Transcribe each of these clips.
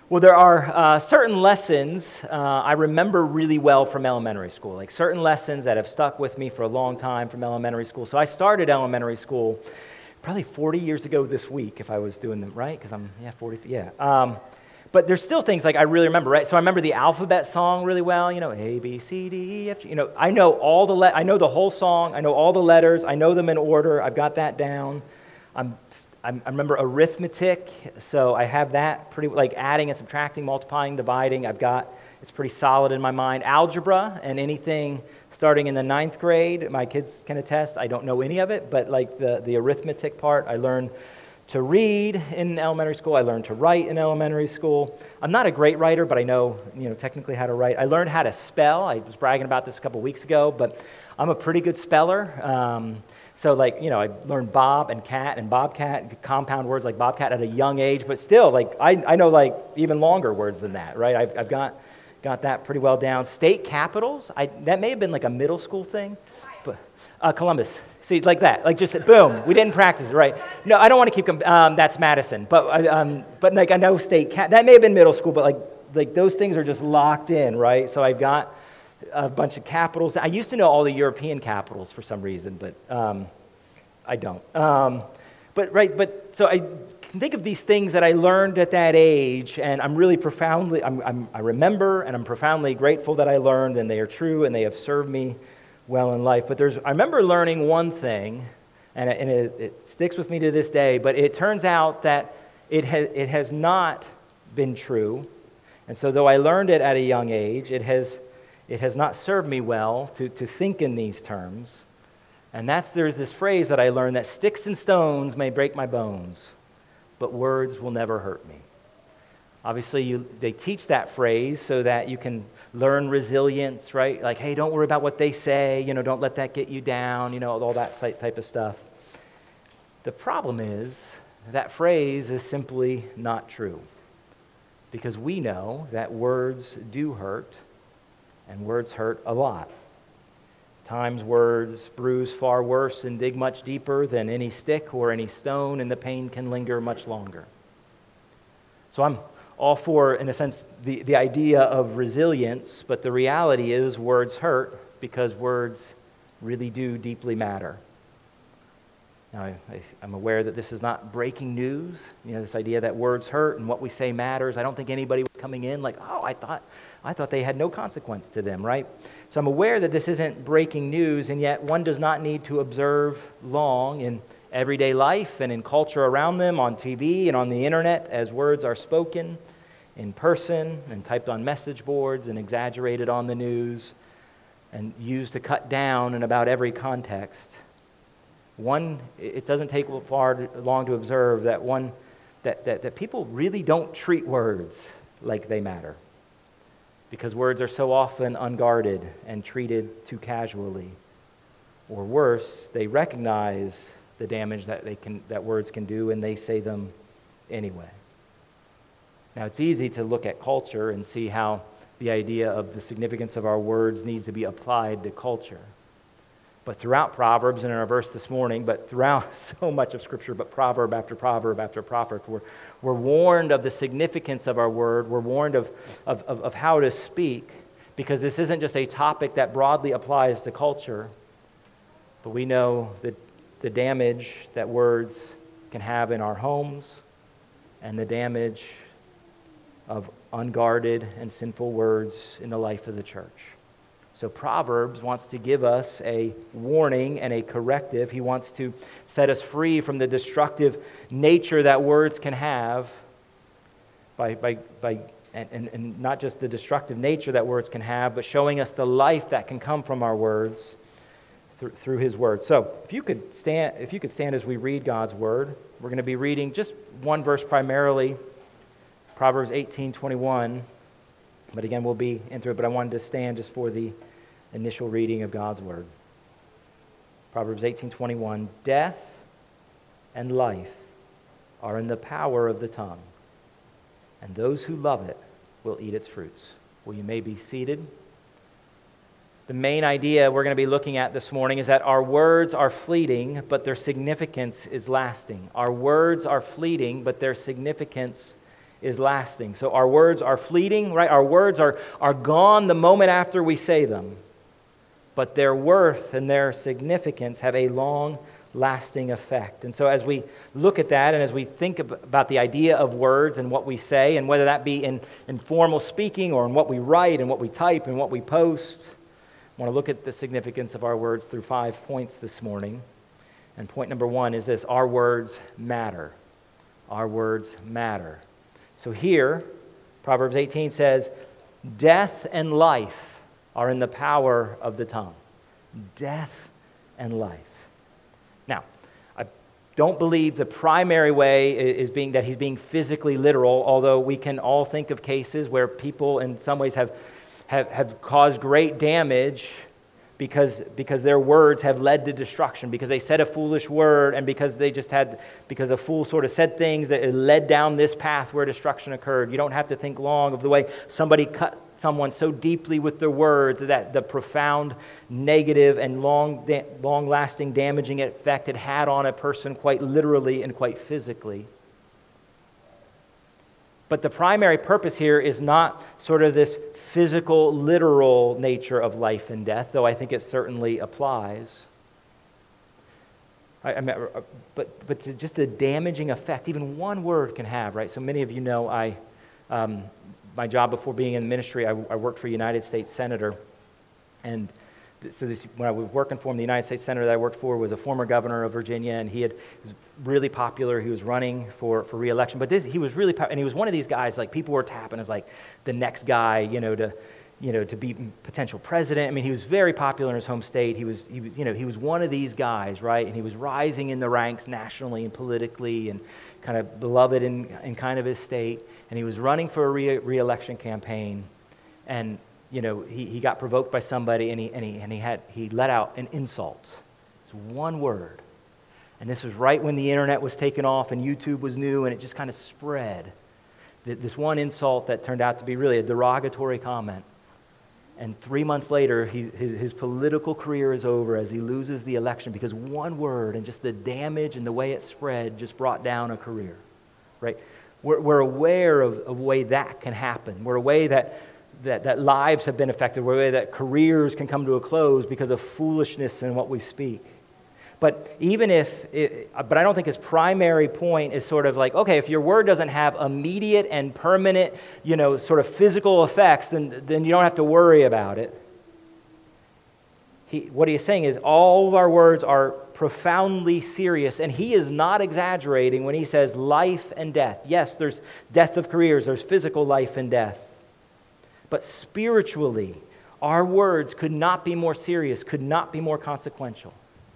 Well, there are certain lessons I remember really well from elementary school, like certain lessons that have stuck with me for a long time from elementary school. So I started elementary school probably 40 years ago this week, if I was doing them right, because I'm, 40, but there's still things like I really remember, right? So I remember the alphabet song really well, A, B, C, D, E, F, G. I know I know the whole song, I know all the letters, I know them in order, I've got that down. I remember arithmetic, so I have that pretty, like adding and subtracting, multiplying, dividing, it's pretty solid in my mind. Algebra and anything starting in the 9th grade, my kids can attest, I don't know any of it, but like the arithmetic part, I learned to read in elementary school, I learned to write in elementary school. I'm not a great writer, but I know, technically how to write. I learned how to spell, I was bragging about this a couple weeks ago, but I'm a pretty good speller. So I learned Bob and cat and bobcat, compound words like bobcat at a young age, but still, I know even longer words than that, right? I've got that pretty well down. State capitals, that may have been like a middle school thing, but Columbus. See, like that, just boom, we didn't practice it, right? No, I don't want to keep, that's Madison, but I know state, that may have been middle school, but like those things are just locked in, right? So I've got a bunch of capitals. I used to know all the European capitals for some reason, but I don't. So I can think of these things that I learned at that age, and I'm really profoundly, I remember, and I'm profoundly grateful that I learned, and they are true, and they have served me well in life. But I remember learning one thing, and it sticks with me to this day, but it turns out that it has not been true, and so though I learned it at a young age, it has not served me well to think in these terms. And there's this phrase that I learned that sticks and stones may break my bones, but words will never hurt me. Obviously, they teach that phrase so that you can learn resilience, right? Like, hey, don't worry about what they say, don't let that get you down, all that type of stuff. The problem is that phrase is simply not true, because we know that words do hurt, and words hurt a lot. Times words bruise far worse and dig much deeper than any stick or any stone, and the pain can linger much longer. So I'm all for, in a sense, the idea of resilience, but the reality is words hurt because words really do deeply matter. Now, I'm aware that this is not breaking news, this idea that words hurt and what we say matters. I don't think anybody was coming in like, oh, I thought they had no consequence to them, right? So I'm aware that this isn't breaking news, and yet one does not need to observe long in everyday life and in culture around them, on TV and on the internet, as words are spoken in person and typed on message boards and exaggerated on the news and used to cut down in about every context. It doesn't take long to observe that people really don't treat words like they matter, because words are so often unguarded and treated too casually. Or worse, they recognize the damage that words can do, and they say them anyway. Now, it's easy to look at culture and see how the idea of the significance of our words needs to be applied to culture. But throughout Proverbs, and in our verse this morning, but throughout so much of Scripture, but proverb after proverb after proverb, we're warned of the significance of our word. We're warned of how to speak, because this isn't just a topic that broadly applies to culture, but we know that the damage that words can have in our homes and the damage of unguarded and sinful words in the life of the church. So Proverbs wants to give us a warning and a corrective. He wants to set us free from the destructive nature that words can have and not just the destructive nature that words can have, but showing us the life that can come from our words through His Word. So if you could stand as we read God's Word. We're going to be reading just one verse primarily, Proverbs 18:21. But again, we'll be into it, but I wanted to stand just for the initial reading of God's Word. Proverbs 18:21, death and life are in the power of the tongue, and those who love it will eat its fruits. Well, you may be seated. The main idea we're going to be looking at this morning is that our words are fleeting, but their significance is lasting. Our words are fleeting, but their significance is lasting. So our words are fleeting, right? Our words are gone the moment after we say them. But their worth and their significance have a long-lasting effect. And so as we look at that and as we think about the idea of words and what we say, and whether that be in formal speaking or in what we write and what we type and what we post, I want to look at the significance of our words through 5 points this morning. And point number 1 is this: our words matter. Our words matter. So here, Proverbs 18 says, death and life are in the power of the tongue. Death and life. Now, I don't believe the primary way is that he's being physically literal, although we can all think of cases where people in some ways have caused great damage because their words have led to destruction, because they said a foolish word, and because a fool sort of said things that led down this path where destruction occurred. You don't have to think long of the way somebody cut someone so deeply with their words that the profound negative and long-lasting damaging effect it had on a person, quite literally and quite physically. But the primary purpose here is not sort of this physical, literal nature of life and death, though I think it certainly applies. But just the damaging effect even one word can have, right? So many of you know my job before being in ministry, I worked for a United States Senator. And so when I was working for him, the United States Senator that I worked for was a former governor of Virginia, and he was really popular. He was running for re-election. But he was really popular, and he was one of these guys, like people were tapping as like the next guy, to be potential president. I mean, he was very popular in his home state. He was one of these guys, right? And he was rising in the ranks nationally and politically, and kind of beloved in kind of his state. And he was running for a re-election campaign, and he got provoked by somebody, and he let out an insult. It's one word, and this was right when the internet was taking off and YouTube was new, and it just kind of spread. This one insult that turned out to be really a derogatory comment. And 3 months later, his political career is over as he loses the election because one word and just the damage and the way it spread just brought down a career, right? We're aware of the way that can happen. We're aware that lives have been affected. We're aware that careers can come to a close because of foolishness in what we speak. But but I don't think his primary point is sort of like, okay, if your word doesn't have immediate and permanent, sort of physical effects, then you don't have to worry about it. What he is saying is all of our words are profoundly serious, and he is not exaggerating when he says life and death. Yes, there's death of careers, there's physical life and death. But spiritually, our words could not be more serious, could not be more consequential.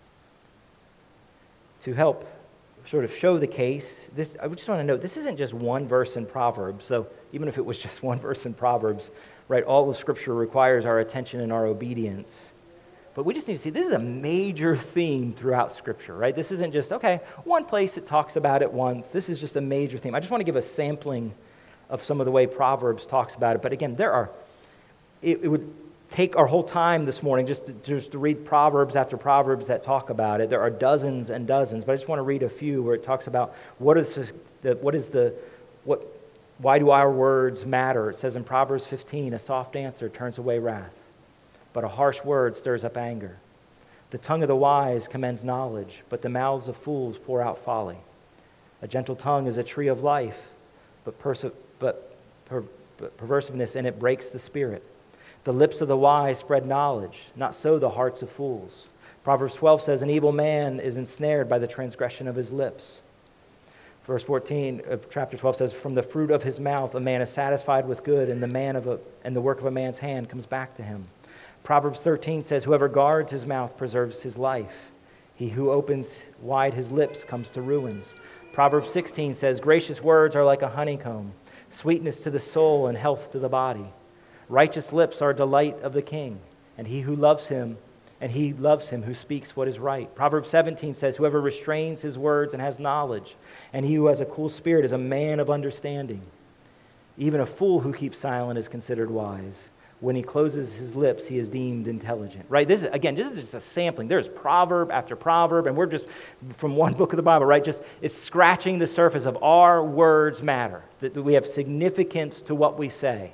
To help sort of show the case, I just want to note, this isn't just one verse in Proverbs. So even if it was just one verse in Proverbs, right, all of Scripture requires our attention and our obedience. But we just need to see this is a major theme throughout Scripture, right? This isn't just, okay, one place it talks about it once. This is just a major theme. I just want to give a sampling of some of the way Proverbs talks about it. But again, it would take our whole time this morning just to read Proverbs after Proverbs that talk about it. There are dozens and dozens, but I just want to read a few where it talks about why do our words matter? It says in Proverbs 15, a soft answer turns away wrath, but a harsh word stirs up anger. The tongue of the wise commends knowledge, but the mouths of fools pour out folly. A gentle tongue is a tree of life, but perversiveness in it breaks the spirit. The lips of the wise spread knowledge, not so the hearts of fools. Proverbs 12 says, an evil man is ensnared by the transgression of his lips. Verse 14 of chapter 12 says, from the fruit of his mouth a man is satisfied with good, and the work of a man's hand comes back to him. Proverbs 13 says, whoever guards his mouth preserves his life. He who opens wide his lips comes to ruins. Proverbs 16 says, gracious words are like a honeycomb, sweetness to the soul and health to the body. Righteous lips are a delight of the king, and he loves him who speaks what is right. Proverbs 17 says, whoever restrains his words and has knowledge, and he who has a cool spirit is a man of understanding. Even a fool who keeps silent is considered wise. When he closes his lips, he is deemed intelligent, right? This is just a sampling. There's proverb after proverb, and we're just, from one book of the Bible, right? Just, it's scratching the surface of our words matter, that we have significance to what we say.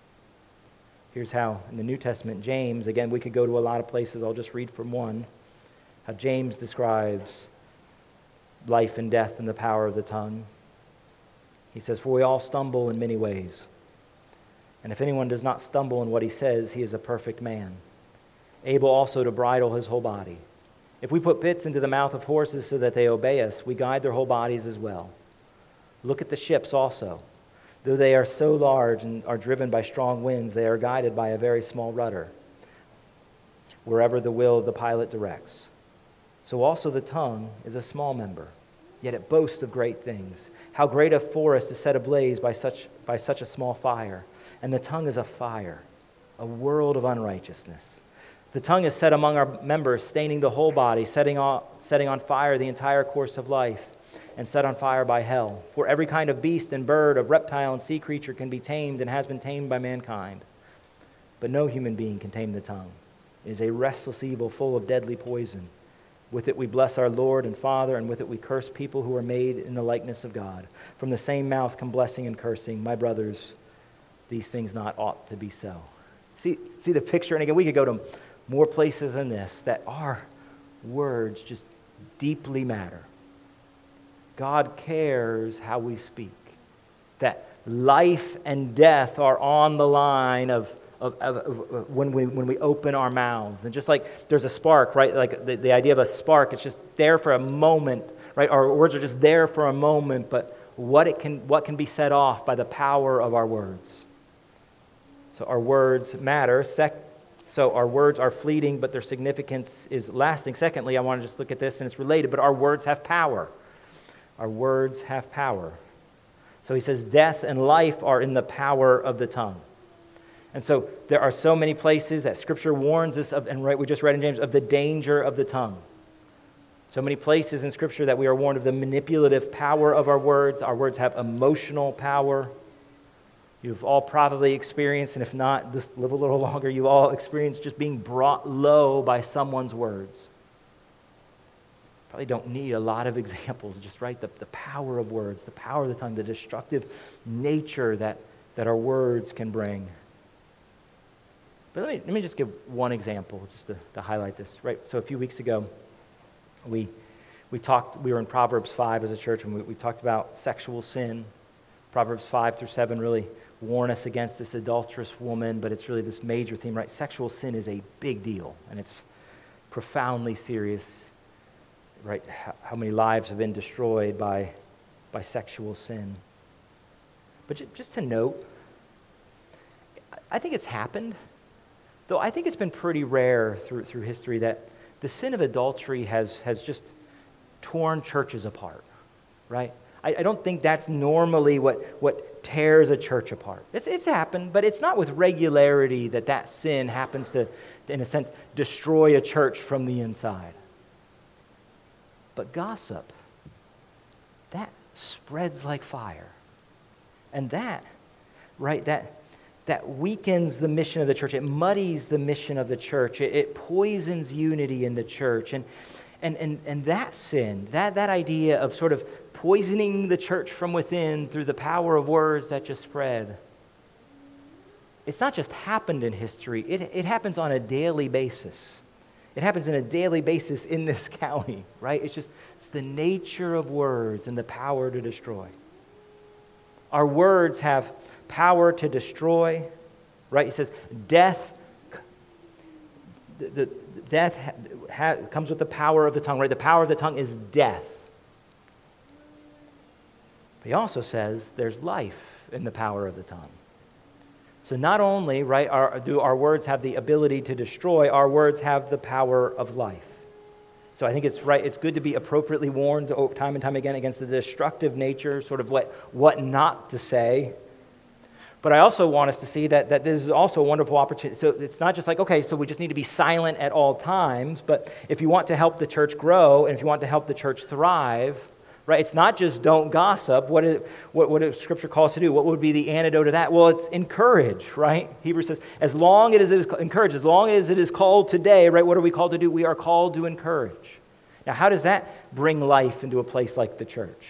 Here's how, in the New Testament, James, again, we could go to a lot of places. I'll just read from one, how James describes life and death and the power of the tongue. He says, "For we all stumble in many ways. And if anyone does not stumble in what he says, he is a perfect man, able also to bridle his whole body. If we put bits into the mouth of horses so that they obey us, we guide their whole bodies as well. Look at the ships also. Though they are so large and are driven by strong winds, they are guided by a very small rudder, wherever the will of the pilot directs. So also the tongue is a small member, yet it boasts of great things. How great a forest is set ablaze by such a small fire. And the tongue is a fire, a world of unrighteousness. The tongue is set among our members, staining the whole body, setting on fire the entire course of life, and set on fire by hell. For every kind of beast and bird, of reptile and sea creature can be tamed and has been tamed by mankind. But no human being can tame the tongue. It is a restless evil full of deadly poison. With it we bless our Lord and Father, and with it we curse people who are made in the likeness of God. From the same mouth come blessing and cursing. My brothers, these things not ought to be so." See the picture? And again, we could go to more places than this, that our words just deeply matter. God cares how we speak. That life and death are on the line of when we open our mouths. And just like there's a spark, right? Like the idea of a spark, it's just there for a moment, right? Our words are just there for a moment, but what can be set off by the power of our words. So our words matter. So our words are fleeting, but their significance is lasting. Secondly, I want to just look at this, and it's related, but our words have power. Our words have power. So he says death and life are in the power of the tongue. And so there are so many places that Scripture warns us of, and right, we just read in James, of the danger of the tongue. So many places in Scripture that we are warned of the manipulative power of our words. Our words have emotional power. You've all probably experienced, and if not, just live a little longer, you've all experienced just being brought low by someone's words. Probably don't need a lot of examples, just right, the power of words, the power of the tongue, the destructive nature that our words can bring. But let me just give one example just to highlight this, right? So a few weeks ago, we were in Proverbs 5 as a church, and we talked about sexual sin. Proverbs 5-7 really warn us against this adulterous woman, but it's really this major theme, right? Sexual sin is a big deal, and it's profoundly serious, right? How many lives have been destroyed by sexual sin. But just to note, I think it's happened, though I think it's been pretty rare through history that the sin of adultery has just torn churches apart, right? I don't think that's normally what tears a church apart. It's happened, but it's not with regularity that sin happens to, in a sense, destroy a church from the inside. But gossip, that spreads like fire. And that weakens the mission of the church. It muddies the mission of the church. It poisons unity in the church. And that sin, that idea of sort of poisoning the church from within through the power of words that just spread, it's not just happened in history, it happens on a daily basis. It happens on a daily basis in this county, right? It's the nature of words and the power to destroy. Our words have power to destroy, right? He says, death comes with the power of the tongue, right? The power of the tongue is death. But he also says there's life in the power of the tongue. So not only, right, do our words have the ability to destroy, our words have the power of life. So I think it's good to be appropriately warned time and time again against the destructive nature, sort of what not to say. But I also want us to see that this is also a wonderful opportunity. So it's not just like, okay, so we just need to be silent at all times, but if you want to help the church grow, and if you want to help the church thrive, right? It's not just don't gossip. What does Scripture call us to do? What would be the antidote to that? Well, it's encourage, right? Hebrews says, as long as it is encouraged, as long as it is called today, right? What are we called to do? We are called to encourage. Now, how does that bring life into a place like the church?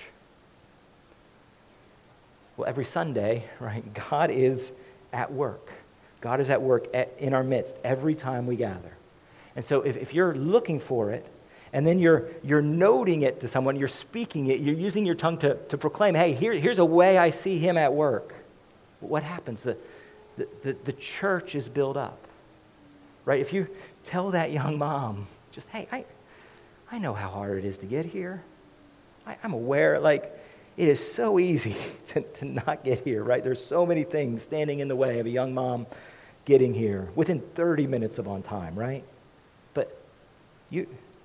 Well, every Sunday, right, God is at work. God is at work in our midst every time we gather. And so if you're looking for it, and then you're noting it to someone, you're speaking it, you're using your tongue to proclaim, hey, here's a way I see him at work. What happens? The church is built up, right? If you tell that young mom, just, hey, I know how hard it is to get here. I'm aware, like, it is so easy to not get here, right? There's so many things standing in the way of a young mom getting here within 30 minutes of on time, right? But your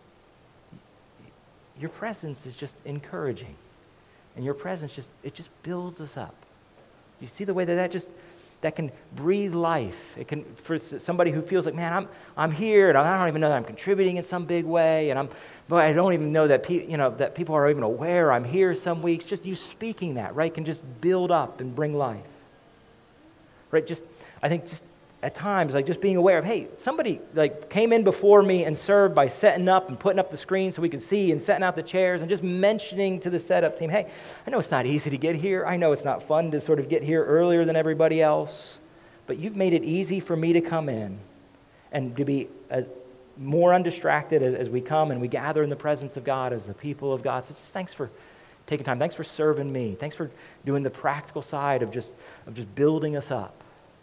presence is just encouraging. And your presence just builds us up. Do you see the way that can breathe life? It can, for somebody who feels like, man, I'm here and I don't even know that I'm contributing in some big way, and I don't even know that that people are even aware I'm here some weeks. Just you speaking that, right, can just build up and bring life. Right? I think at times, like just being aware of, hey, somebody like came in before me and served by setting up and putting up the screen so we could see and setting out the chairs and just mentioning to the setup team, hey, I know it's not easy to get here. I know it's not fun to sort of get here earlier than everybody else, but you've made it easy for me to come in and to be more undistracted as we come and we gather in the presence of God as the people of God. So just thanks for taking time. Thanks for serving me. Thanks for doing the practical side of just building us up.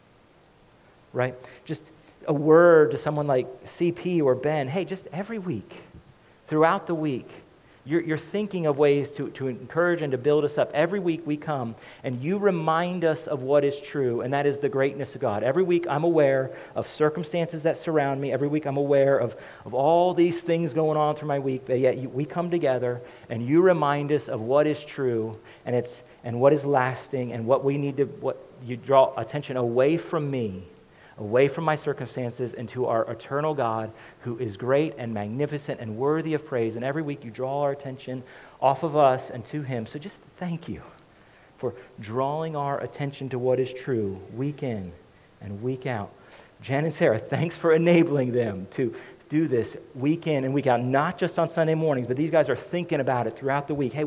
Right? Just a word to someone like CP or Ben, hey, just every week, throughout the week, you're thinking of ways to encourage and to build us up. Every week we come and you remind us of what is true, and that is the greatness of God. Every week I'm aware of circumstances that surround me. Every week I'm aware of all these things going on through my week, but yet we come together and you remind us of what is true and what is lasting and what you draw attention away from me, away from my circumstances, and to our eternal God who is great and magnificent and worthy of praise. And every week you draw our attention off of us and to him. So just thank you for drawing our attention to what is true week in and week out. Jen and Sarah, thanks for enabling them to do this week in and week out, not just on Sunday mornings, but these guys are thinking about it throughout the week. Hey,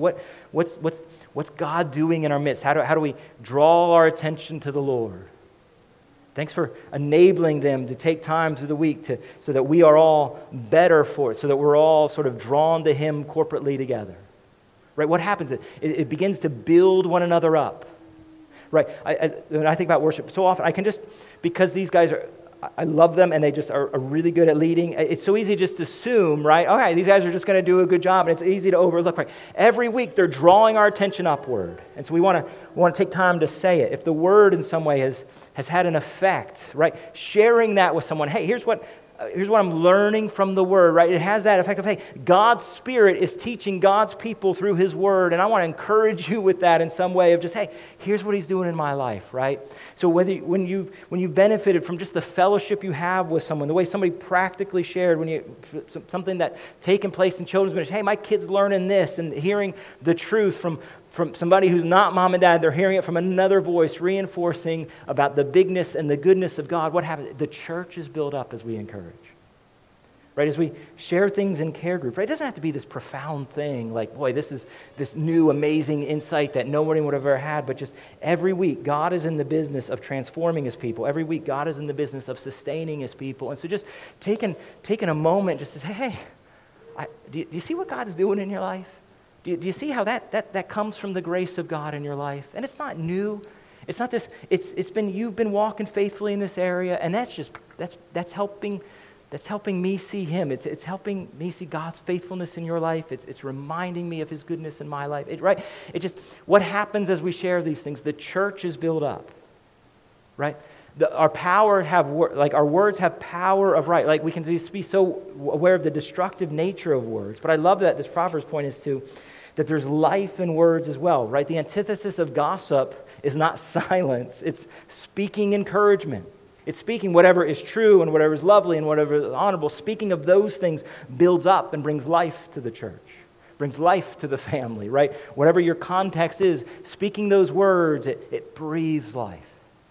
what's God doing in our midst? How do we draw our attention to the Lord? Thanks for enabling them to take time through the week so that we are all better for it, so that we're all sort of drawn to him corporately together. Right? What happens? It begins to build one another up. Right? When I think about worship, so often I can just, because these guys I love them and they just are really good at leading. It's so easy just to assume, right? Okay, these guys are just going to do a good job, and it's easy to overlook, right? Every week they're drawing our attention upward, and so we want to take time to say it. If the word in some way has had an effect, right? Sharing that with someone. Hey, here's what I'm learning from the word, right? It has that effect of, hey, God's Spirit is teaching God's people through his word, and I want to encourage you with that in some way of just, hey, here's what he's doing in my life, right? So when you've benefited from just the fellowship you have with someone, the way somebody practically shared, something that taken place in children's ministry, hey, my kid's learning this, and hearing the truth from somebody who's not mom and dad, they're hearing it from another voice, reinforcing about the bigness and the goodness of God. What happens? The church is built up as we encourage. Right? As we share things in care group, right? It doesn't have to be this profound thing like, boy, this is this new amazing insight that nobody would have ever had, but just every week, God is in the business of transforming his people. Every week, God is in the business of sustaining his people. And so just taking a moment just to say, hey, do you see what God's doing in your life? Do you see how that comes from the grace of God in your life? And it's not new. It's not this. You've been walking faithfully in this area, and that's helping me see him. It's helping me see God's faithfulness in your life. It's reminding me of his goodness in my life. Right? What happens as we share these things? The church is built up. Right? Our words have power of right. Like we can just be so aware of the destructive nature of words. But I love that this Proverbs point is to that there's life in words as well, right? The antithesis of gossip is not silence. It's speaking encouragement. It's speaking whatever is true and whatever is lovely and whatever is honorable. Speaking of those things builds up and brings life to the church. brings life to the family, right? Whatever your context is, speaking those words, it breathes life.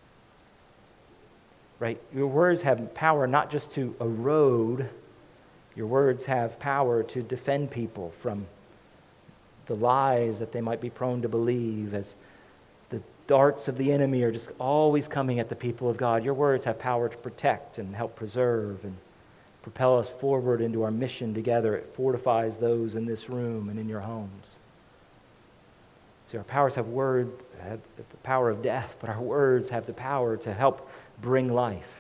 Right? Your words have power not just to erode, your words have power to defend people from the lies that they might be prone to believe, as the darts of the enemy are just always coming at the people of God. Your words have power to protect and help preserve and propel us forward into our mission together. It fortifies those in this room and in your homes. See, our powers have the power of death, but our words have the power to help bring life.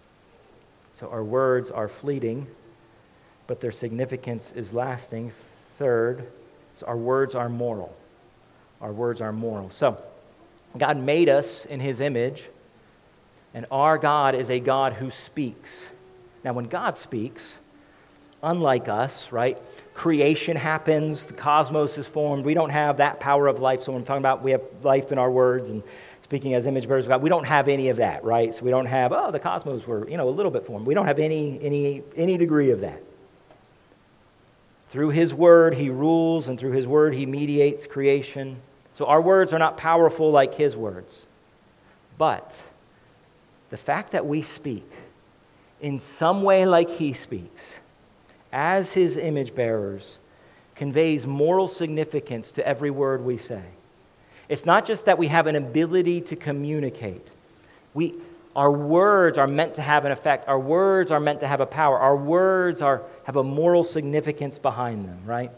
So our words are fleeting, but their significance is lasting. Third, so our words are moral. Our words are moral. So God made us in His image, and our God is a God who speaks. Now, when God speaks, unlike us, right, creation happens, the cosmos is formed. We don't have that power of life. So when I'm talking about we have life in our words and speaking as image bearers of God, we don't have any of that, right? So we don't have, the cosmos were, a little bit formed. We don't have any degree of that. Through His word, He rules, and through His word, He mediates creation. So our words are not powerful like His words. But the fact that we speak in some way like He speaks, as His image bearers, conveys moral significance to every word we say. It's not just that we have an ability to communicate. Our words are meant to have an effect. Our words are meant to have a power. Our words have a moral significance behind them, right?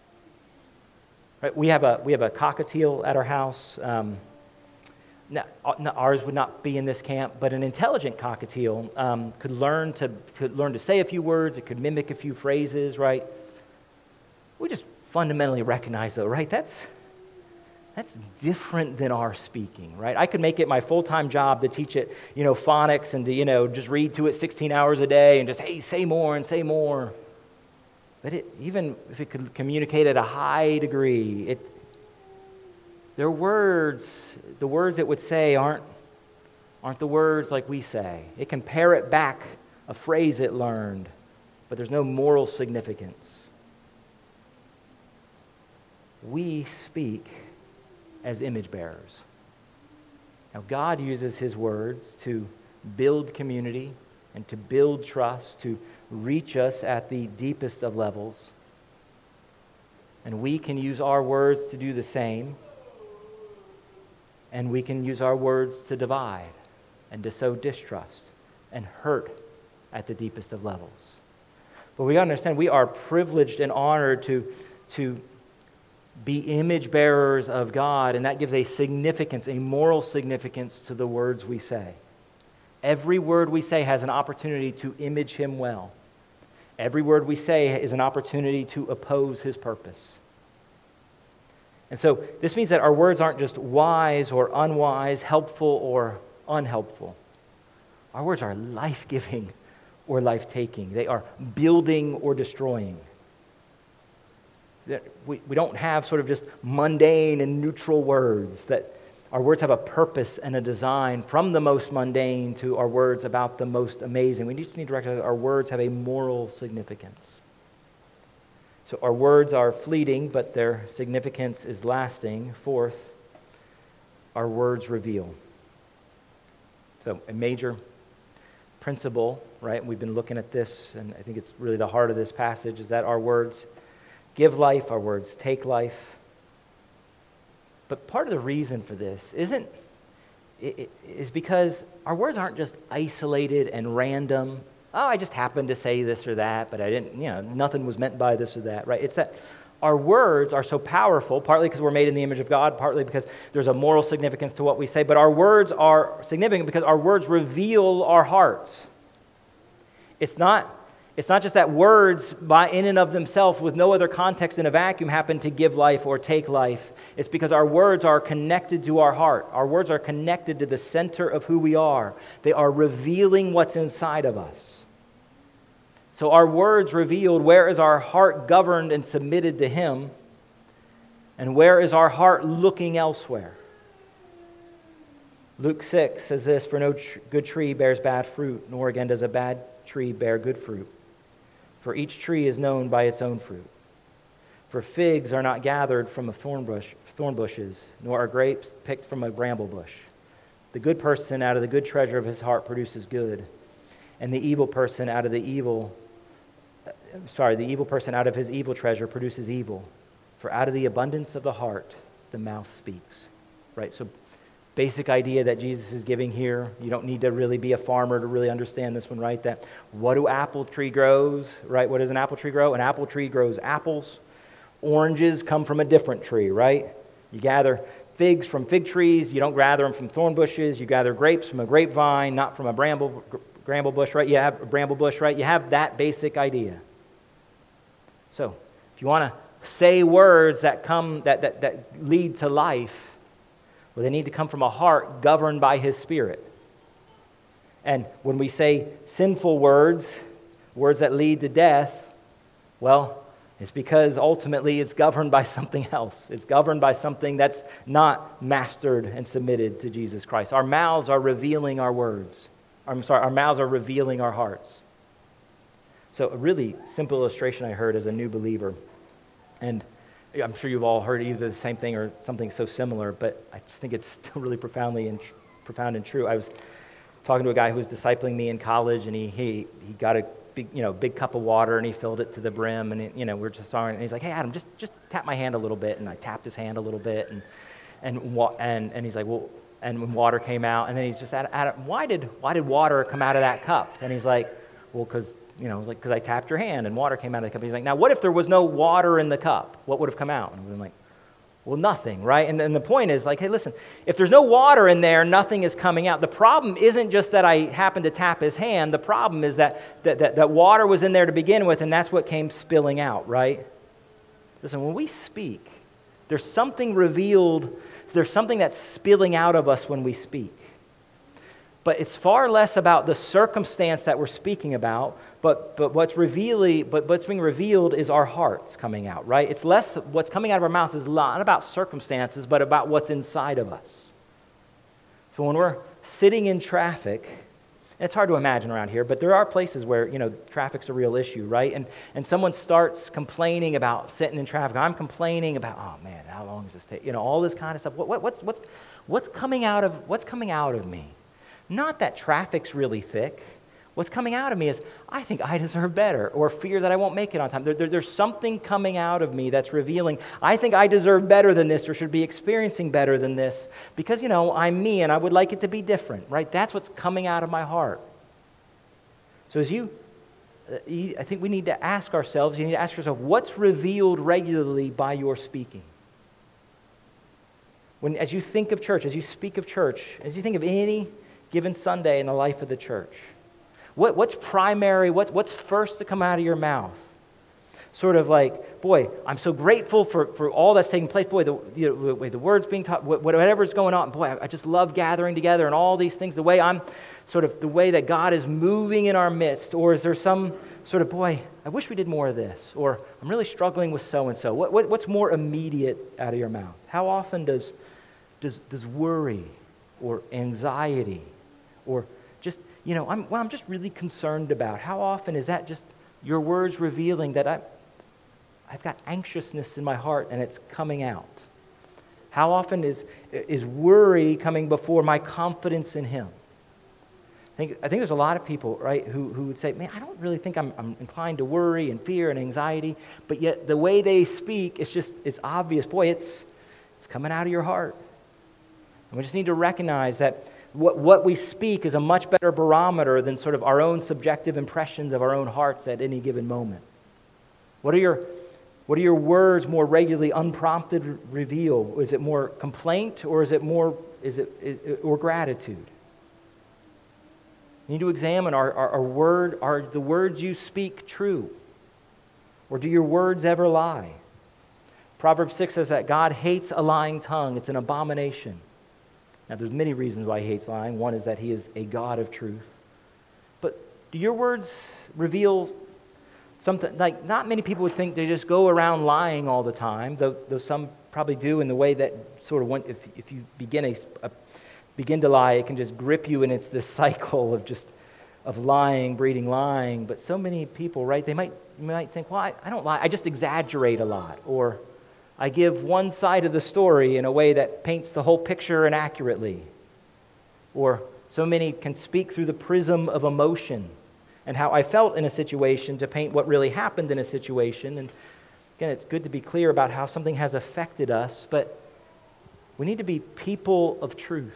Right? We have a cockatiel at our house. Now, ours would not be in this camp, but an intelligent cockatiel could learn to say a few words. It could mimic a few phrases, right? We just fundamentally recognize, though, right? That's different than our speaking, right? I could make it my full-time job to teach it, phonics and to, just read to it 16 hours a day and just, hey, say more and say more. But even if it could communicate at a high degree, their words, the words it would say aren't the words like we say. It can parrot back a phrase it learned, but there's no moral significance. We speak as image bearers. Now, God uses His words to build community and to build trust, to reach us at the deepest of levels. And we can use our words to do the same. And we can use our words to divide and to sow distrust and hurt at the deepest of levels. But we got to understand we are privileged and honored to be image bearers of God, and that gives a significance, a moral significance to the words we say. Every word we say has an opportunity to image Him well. Every word we say is an opportunity to oppose His purpose. And so this means that our words aren't just wise or unwise, helpful or unhelpful. Our words are life-giving or life-taking. They are building or destroying. We don't have sort of just mundane and neutral words. That our words have a purpose and a design, from the most mundane to our words about the most amazing. We just need to recognize that our words have a moral significance. So our words are fleeting, but their significance is lasting. Fourth, our words reveal. So a major principle, right? We've been looking at this, and I think it's really the heart of this passage, is that our words give life, our words take life. But part of the reason for this is because our words aren't just isolated and random. Oh, I just happened to say this or that, but I didn't, nothing was meant by this or that, right? It's that our words are so powerful, partly because we're made in the image of God, partly because there's a moral significance to what we say, but our words are significant because our words reveal our hearts. It's not just that words in and of themselves with no other context in a vacuum happen to give life or take life. It's because our words are connected to our heart. Our words are connected to the center of who we are. They are revealing what's inside of us. So our words revealed, where is our heart governed and submitted to Him, and where is our heart looking elsewhere? Luke 6 says this, "For no good tree bears bad fruit, nor again does a bad tree bear good fruit. For each tree is known by its own fruit. For figs are not gathered from thorn bushes, nor are grapes picked from a bramble bush. The good person out of the good treasure of his heart produces good, and the evil person out of the evil person out of his evil treasure produces evil. For out of the abundance of the heart, the mouth speaks. Right? So basic idea that Jesus is giving here. You don't need to really be a farmer to really understand this one, right? That what do apple tree grows, right? What does an apple tree grow? An apple tree grows apples. Oranges come from a different tree, right? You gather figs from fig trees. You don't gather them from thorn bushes. You gather grapes from a grapevine, not from a bramble bush, right? You have a bramble bush, right? You have that basic idea. So, if you want to say words that lead to life, well, they need to come from a heart governed by His Spirit. And when we say sinful words that lead to death, well, it's because ultimately it's governed by something else. It's governed by something that's not mastered and submitted to Jesus Christ. Our mouths are revealing our words. Our mouths are revealing our hearts. So a really simple illustration I heard as a new believer, and I'm sure you've all heard either the same thing or something so similar, but I just think it's still really profound and true. I was talking to a guy who was discipling me in college, and he got a big cup of water, and he filled it to the brim, and we're just talking, and he's like, "Hey, Adam, just tap my hand a little bit," and I tapped his hand a little bit, and he's like, "Well," and when water came out, and then he's just, "Adam, why did water come out of that cup?" And he's like, "Well, because I tapped your hand and water came out of the cup." He's like, "Now, what if there was no water in the cup? What would have come out?" And I'm like, "Well, nothing," right? And the point is like, hey, listen, if there's no water in there, nothing is coming out. The problem isn't just that I happened to tap his hand. The problem is that water was in there to begin with, and that's what came spilling out, right? Listen, when we speak, there's something revealed. There's something that's spilling out of us when we speak. But it's far less about the circumstance that we're speaking about, but what's being revealed is our hearts coming out, right? It's less what's coming out of our mouths is not about circumstances, but about what's inside of us. So when we're sitting in traffic, and it's hard to imagine around here, but there are places where, traffic's a real issue, right? And someone starts complaining about sitting in traffic. I'm complaining about, oh man, how long does this take? All this kind of stuff. What's coming out of me? Not that traffic's really thick. What's coming out of me is, I think I deserve better, or fear that I won't make it on time. There's something coming out of me that's revealing, I think I deserve better than this, or should be experiencing better than this, because, I'm me, and I would like it to be different, right? That's what's coming out of my heart. So I think we need to ask ourselves, you need to ask yourself, what's revealed regularly by your speaking? As you think of church, as you speak of church, as you think of any given Sunday in the life of the church, what's primary, what's first to come out of your mouth? Sort of like, boy, I'm so grateful for all that's taking place. Boy, the way the word's being taught, whatever's going on, boy, I just love gathering together and all these things, the way that God is moving in our midst. Or is there some sort of, boy, I wish we did more of this, or I'm really struggling with so-and-so. What's more immediate out of your mouth? How often does worry or anxiety or just, I'm just really concerned about. How often is that just your words revealing that I've got anxiousness in my heart and it's coming out? How often is worry coming before my confidence in Him? I think there's a lot of people, right, who would say, man, I don't really think I'm inclined to worry and fear and anxiety, but yet the way they speak, it's obvious. Boy, it's coming out of your heart. And we just need to recognize that what we speak is a much better barometer than sort of our own subjective impressions of our own hearts at any given moment. What are your words more regularly unprompted reveal? Is it more complaint, or is it or gratitude? You need to examine, are the words you speak true? Or do your words ever lie? Proverbs 6 says that God hates a lying tongue. It's an abomination. Now, there's many reasons why He hates lying. One is that He is a God of truth. But do your words reveal something? Like, not many people would think they just go around lying all the time, though some probably do in the way that sort of, if you begin to lie, it can just grip you, and it's this cycle of lying, breeding lying. But so many people, right, they might you might think, well, I don't lie. I just exaggerate a lot. Or I give one side of the story in a way that paints the whole picture inaccurately. Or so many can speak through the prism of emotion and how I felt in a situation to paint what really happened in a situation. And again, it's good to be clear about how something has affected us, but we need to be people of truth.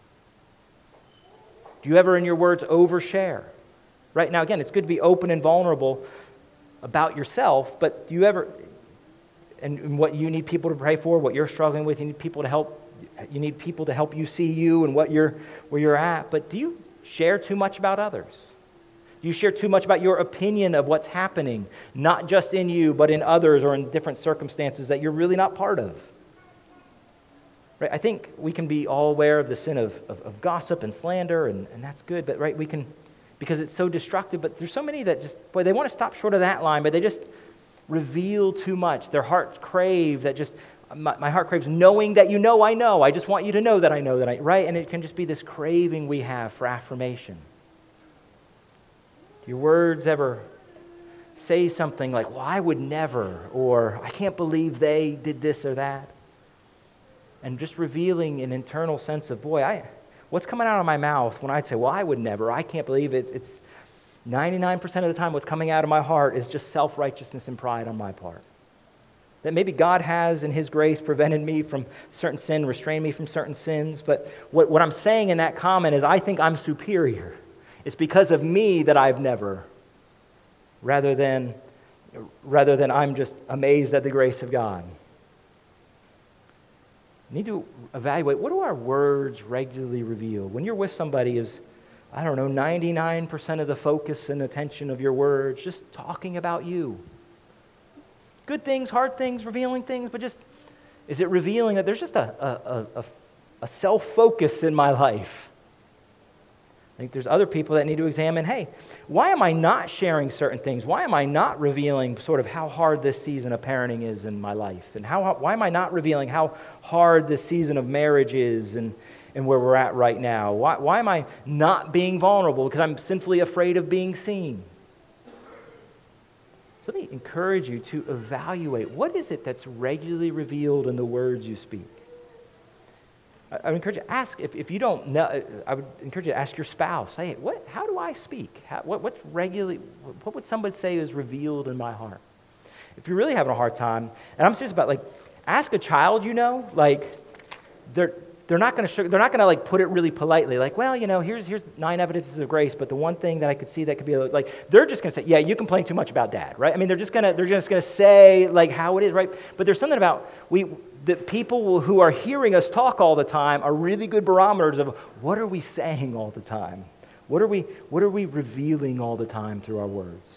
Do you ever in your words overshare? Right now, again, it's good to be open and vulnerable about yourself, but do you ever, and what you need people to pray for, what you're struggling with, you need people to help you see you and where you're at, but do you share too much about others? Do you share too much about your opinion of what's happening, not just in you, but in others or in different circumstances that you're really not part of? Right? I think we can be all aware of the sin of gossip and slander, and that's good, but right, we can, because it's so destructive, but there's so many that just, boy, they want to stop short of that line, but they just reveal too much. Their hearts crave that just, my heart craves knowing that you know I know. I just want you to know that I know that I, right? And it can just be this craving we have for affirmation. Do your words ever say something like, well, I would never, or I can't believe they did this or that? And just revealing an internal sense of, boy, what's coming out of my mouth when I'd say, well, I would never, I can't believe it. It's 99% of the time what's coming out of my heart is just self-righteousness and pride on my part. That maybe God has, in His grace, prevented me from certain sin, restrained me from certain sins, but what I'm saying in that comment is I think I'm superior. It's because of me that I've never, rather than I'm just amazed at the grace of God. You need to evaluate, what do our words regularly reveal? When you're with somebody, is, 99% of the focus and attention of your words just talking about you? Good things, hard things, revealing things, but just, is it revealing that there's just a self-focus in my life? I think there's other people that need to examine, hey, why am I not sharing certain things? Why am I not revealing sort of how hard this season of parenting is in my life? And why am I not revealing how hard this season of marriage is and where we're at right now? Why am I not being vulnerable? Because I'm simply afraid of being seen. So let me encourage you to evaluate, what is it that's regularly revealed in the words you speak? I would encourage you to ask, if you don't know, I would encourage you to ask your spouse, hey, how do I speak? What would somebody say is revealed in my heart? If you're really having a hard time, and I'm serious about, ask a child they're not going to put it really politely, here's 9 evidences of grace, but the one thing that I could see that could be they're just going to say, yeah, you complain too much about Dad, right? I mean, they're just going to say how it is, right? But there's something about the people who are hearing us talk all the time are really good barometers of what are we saying all the time? What are we revealing all the time through our words?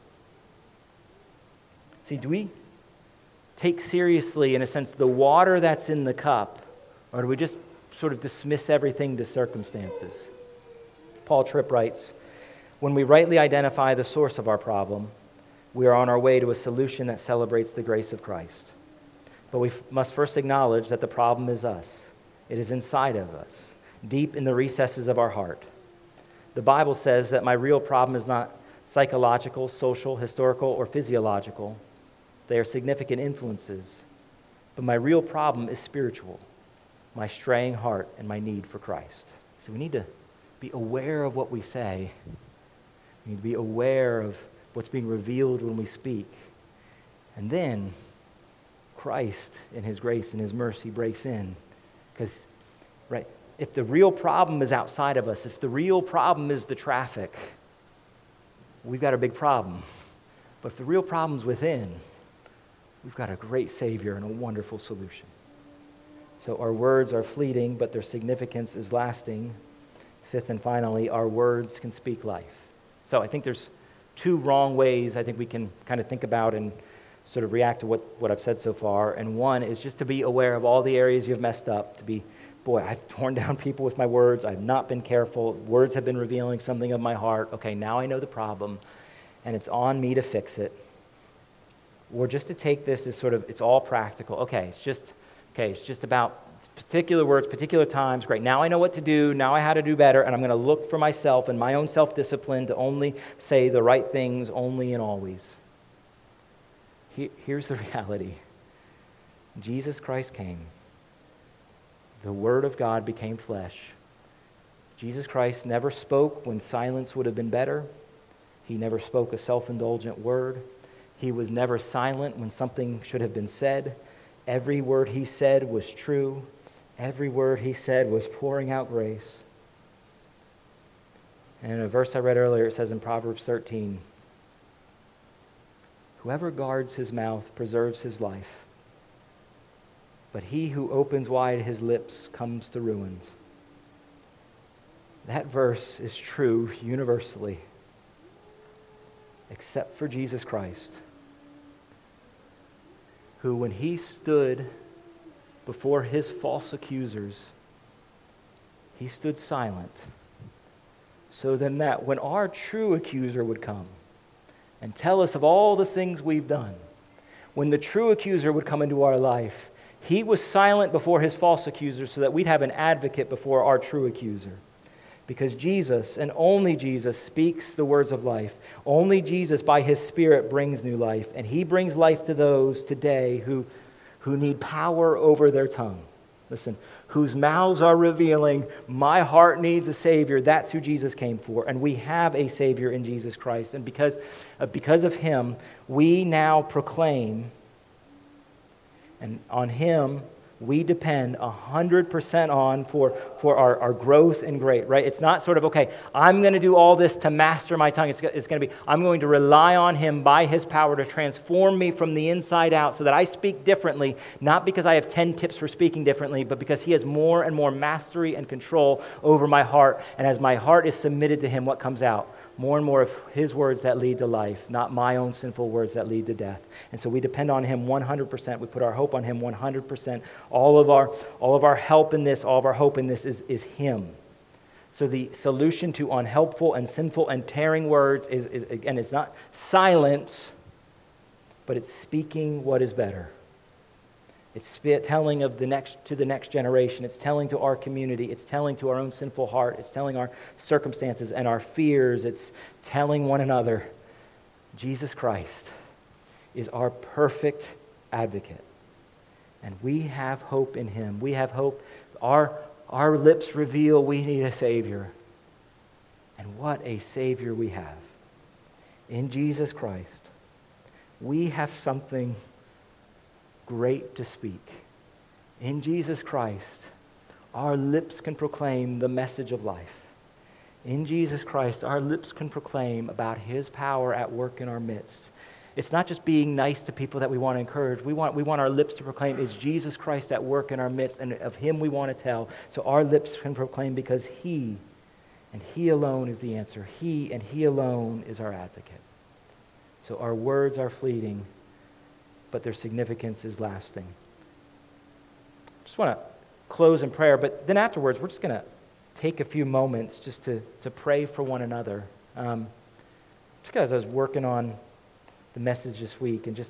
See, do we take seriously, in a sense, the water that's in the cup, or do we just sort of dismiss everything to circumstances? Paul Tripp writes, when we rightly identify the source of our problem, we are on our way to a solution that celebrates the grace of Christ. But we must first acknowledge that the problem is us. It is inside of us, deep in the recesses of our heart. The Bible says that my real problem is not psychological, social, historical, or physiological. They are significant influences. But my real problem is spiritual, my straying heart and my need for Christ. So we need to be aware of what we say. We need to be aware of what's being revealed when we speak. And then Christ, in His grace and His mercy, breaks in. Because, right, if the real problem is outside of us, if the real problem is the traffic, we've got a big problem. But if the real problem's within, we've got a great Savior and a wonderful solution. So our words are fleeting, but their significance is lasting. Fifth and finally, our words can speak life. So I think there's 2 wrong ways I think we can kind of think about and sort of react to what I've said so far. And one is just to be aware of all the areas you've messed up, to be, boy, I've torn down people with my words. I've not been careful. Words have been revealing something of my heart. Okay, now I know the problem, and it's on me to fix it. Or just to take this as sort of, it's all practical. It's just about particular words, particular times. Great, now I know what to do. Now I know how to do better, and I'm going to look for myself and my own self-discipline to only say the right things only and always. Here's the reality. Jesus Christ came. The Word of God became flesh. Jesus Christ never spoke when silence would have been better. He never spoke a self-indulgent word. He was never silent when something should have been said. Every word he said was true. Every word he said was pouring out grace. And in a verse I read earlier, it says in Proverbs 13, "Whoever guards his mouth preserves his life, but he who opens wide his lips comes to ruins." That verse is true universally, except for Jesus Christ, who, when he stood before his false accusers, he stood silent, so then that when our true accuser would come and tell us of all the things we've done, when the true accuser would come into our life, he was silent before his false accuser so that we'd have an advocate before our true accuser. Because Jesus, and only Jesus, speaks the words of life. Only Jesus, by his Spirit, brings new life. And he brings life to those today who need power over their tongue. Listen, whose mouths are revealing, my heart needs a Savior. That's who Jesus came for. And we have a Savior in Jesus Christ. And because of him, we now proclaim, and on him we depend 100% on for our growth and growth, right? It's not sort of, okay, I'm going to do all this to master my tongue. It's going to be, I'm going to rely on him by his power to transform me from the inside out so that I speak differently, not because I have 10 tips for speaking differently, but because he has more and more mastery and control over my heart. And as my heart is submitted to him, what comes out? More and more of his words that lead to life, not my own sinful words that lead to death. And so we depend on him 100%. We put our hope on him 100%. All of our help in this, all of our hope in this is him. So the solution to unhelpful and sinful and tearing words is again, it's not silence, but it's speaking what is better. It's telling to the next generation. It's telling to our community. It's telling to our own sinful heart. It's telling our circumstances and our fears. It's telling one another, Jesus Christ is our perfect advocate. And we have hope in him. We have hope. Our lips reveal we need a Savior. And what a Savior we have. In Jesus Christ, we have something great to speak. In Jesus Christ, our lips can proclaim the message of life. In Jesus Christ, our lips can proclaim about his power at work in our midst. It's not just being nice to people that we want to encourage. We want our lips to proclaim it's Jesus Christ at work in our midst, and of him we want to tell. So our lips can proclaim because he and he alone is the answer. He and he alone is our advocate. So our words are fleeting, but their significance is lasting. Just want to close in prayer, but then afterwards, we're just going to take a few moments just to pray for one another. Just because I was working on the message this week, and just,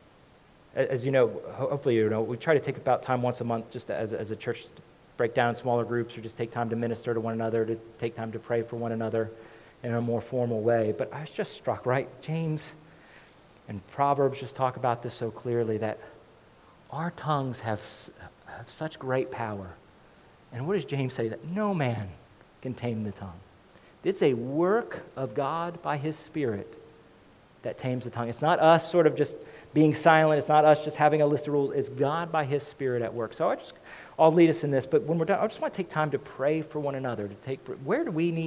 as you know, hopefully you know, we try to take about time once a month just as a church to break down in smaller groups or just take time to minister to one another, to take time to pray for one another in a more formal way. But I was just struck, right? James and Proverbs just talk about this so clearly, that our tongues have such great power. And what does James say? That no man can tame the tongue. It's a work of God by his Spirit that tames the tongue. It's not us sort of just being silent. It's not us just having a list of rules. It's God by his Spirit at work. So I'll lead us in this. But when we're done, I just want to take time to pray for one another. Where are we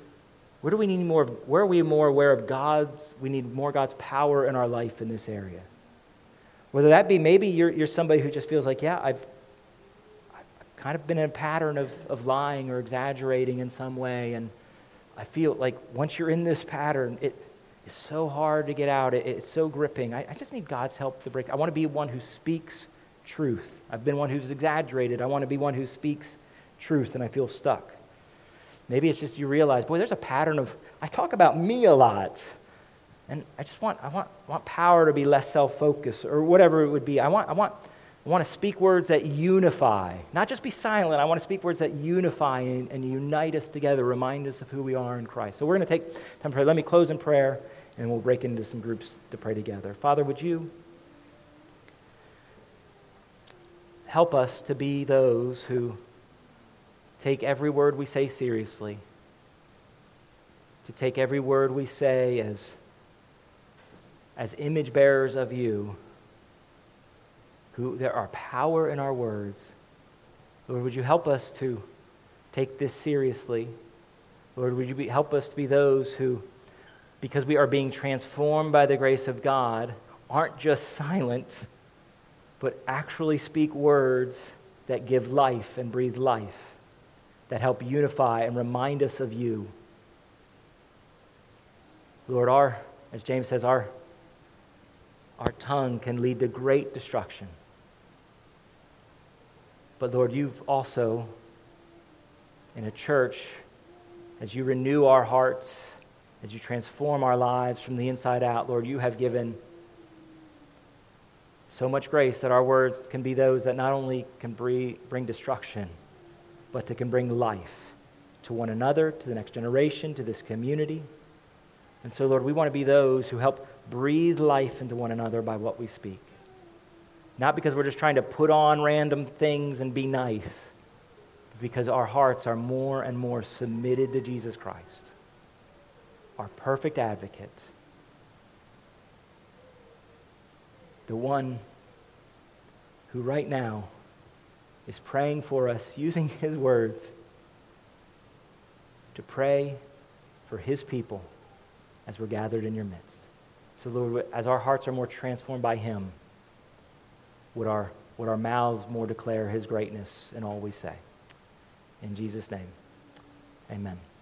more aware of we need more God's power in our life in this area? Whether that be maybe you're somebody who just feels like, yeah, I've kind of been in a pattern of lying or exaggerating in some way, and I feel like once you're in this pattern, it is so hard to get out. It's so gripping. I just need God's help to break. I want to be one who speaks truth. I've been one who's exaggerated. I want to be one who speaks truth, and I feel stuck. Maybe it's just you realize, boy, there's a pattern of, I talk about me a lot, and I want power to be less self-focused, or whatever it would be. I want to speak words that unify, not just be silent. I want to speak words that unify and unite us together, remind us of who we are in Christ. So we're going to take time to pray. Let me close in prayer, and we'll break into some groups to pray together. Father, would you help us to be those who take every word we say seriously, to take every word we say as image bearers of you, who there are power in our words. Lord, would you help us to take this seriously? Lord, would you help us to be those who, because we are being transformed by the grace of God, aren't just silent, but actually speak words that give life and breathe life, that help unify and remind us of you. Lord, as James says, our tongue can lead to great destruction. But Lord, you've also, in a church, as you renew our hearts, as you transform our lives from the inside out, Lord, you have given so much grace that our words can be those that not only can bring destruction, but that can bring life to one another, to the next generation, to this community. And so, Lord, we want to be those who help breathe life into one another by what we speak. Not because we're just trying to put on random things and be nice, but because our hearts are more and more submitted to Jesus Christ, our perfect advocate, the one who right now is praying for us, using his words to pray for his people as we're gathered in your midst. So Lord, as our hearts are more transformed by him, would our mouths more declare his greatness in all we say. In Jesus' name, amen.